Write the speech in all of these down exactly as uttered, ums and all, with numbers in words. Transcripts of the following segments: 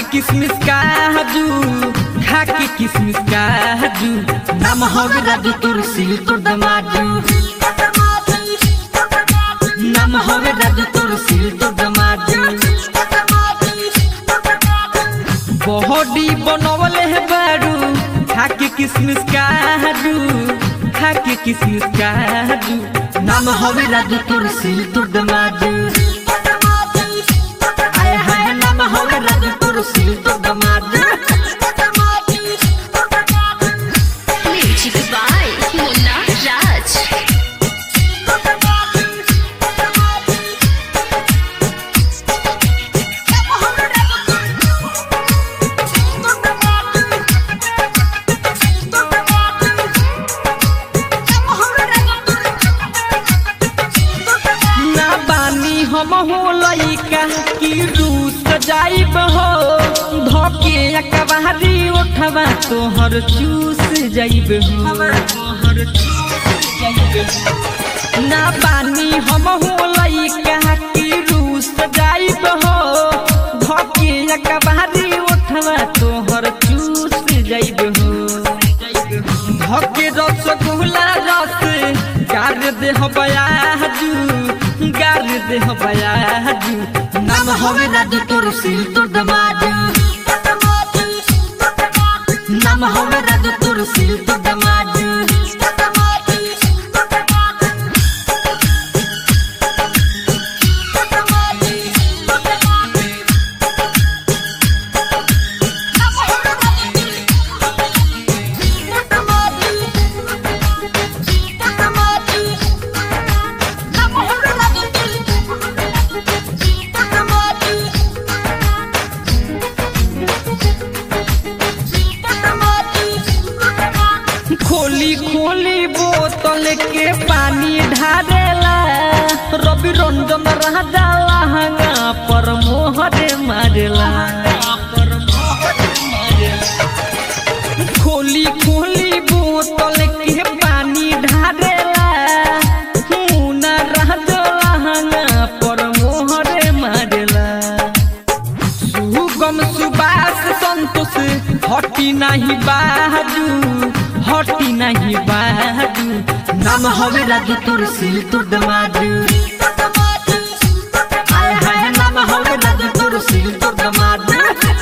किसमिस काजू खाके किसमिस काजू नाम हवे राजू तोर सिल तोर दमाजू नाम हवे राजू तोर सिल तोर दमाजू बॉडी बनवले है बारू खाके किसमिस काजू खाके किसमिस काजू नाम हवे राजू तोर सिल तोर दमाजू आए हाय नाम हवे राजू तोर सिल तोर दमाजू हम हो लइका की रूस जाइब हो धोके अकबारी उठवा तोहर चूस जाइब हो ना बानी हम हो लइका की रूस जाइब हो धोके अकबारी उठवा तोहर चूस जाइब हो धोके रसगुल्ला रस गार दे हो बयाजू गार दे हो बयाजू नाम हवे राजू तोर सिल तोर दमाजू नाम हवे राजू तोर सिल तोर दमाजू खोली खोली बोतल के पानी ढारेला रवि रंजन राजा लहंगा पर मोहरे मारेला खोली खोली बोतल के पानी ढारेला मुना राजा लहंगा पर मोहरे मारेला सुगम सुबास संतोष हटी नहीं बाजू हटी नहीं बाजू नाम हवे राजू तोर सिल तोर दमाजू आए हाय नाम हवे राजू तोर सिल तोर दमाजू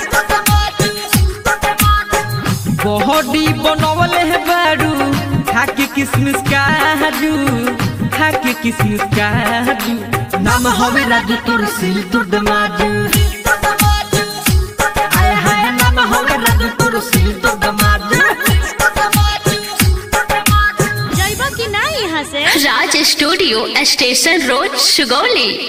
बॉडी बनवले है बारू खाके किसमिस काजू खाके किसमिस काजू नाम हवे राजू तोर सिल तोर दमाजू आए हाय नाम हवे राजू तोर सिल तोर दमाजू Raj studio station road Sugauli.